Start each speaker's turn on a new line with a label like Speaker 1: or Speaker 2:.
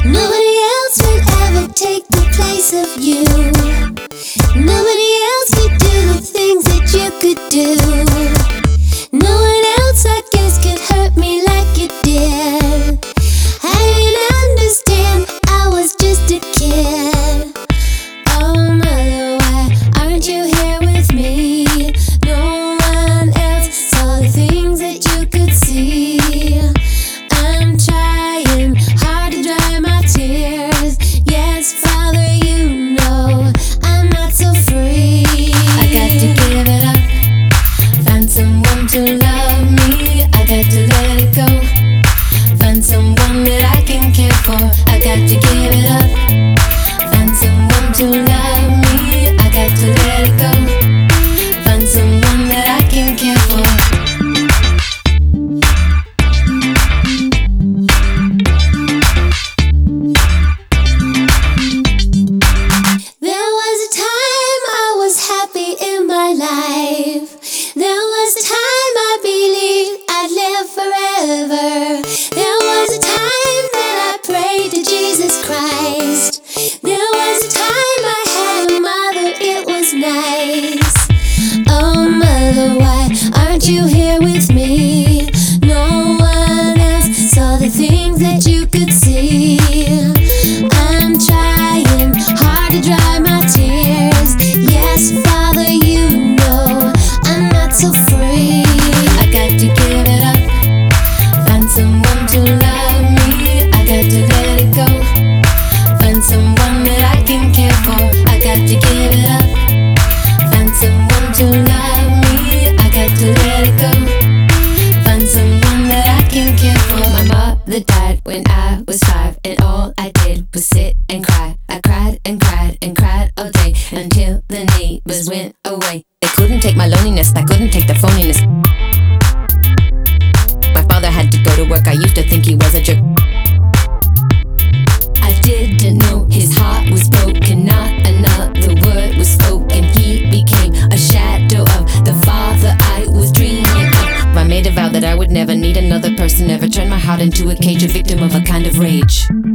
Speaker 1: Nobody else would ever take the place of you. Nobody else could do the things that you could do. No one else, I guess, could hurt me like you did. I didn't understand, I was just a kid. Oh mother, why aren't you here with me? No one else saw the things that you could see. I'm trying hard to dry my tears. Yes, Father, you know I'm not so free. I got to give it up, find someone to love me. I got to let it go, find someone that I can care for. I got to give it up, find someone to love me. I got to let it go, find someone that I can care for. There was a time I was happy in my life. There was a time I believed I'd live forever. There was a time that I prayed to Jesus Christ. There was a time I had a mother, it was nice. Oh mother, why aren't you here with me? No one else saw the things that you could see. I'm trying hard to dry my tears. Yes, Father, you know I'm not so free. I got to give it up, find someone to love me. I got to let it go, find someone that I can care for. I got to give it up, find someone to love me. I got to let it go, find someone that I can care for. My mother died when I was 5, and all I did was sit and cry. I cried and cried and cried all day until the neighbors went away. They couldn't take my loneliness, I couldn't take the phoniness. My father had to go to work, I used to think he was a jerk. I didn't know his heart was broken, not another word was spoken. He became a shadow of the father I was dreaming of. I made a vow that I would never need another person, never turn my heart into a cage, a victim of a kind of rage.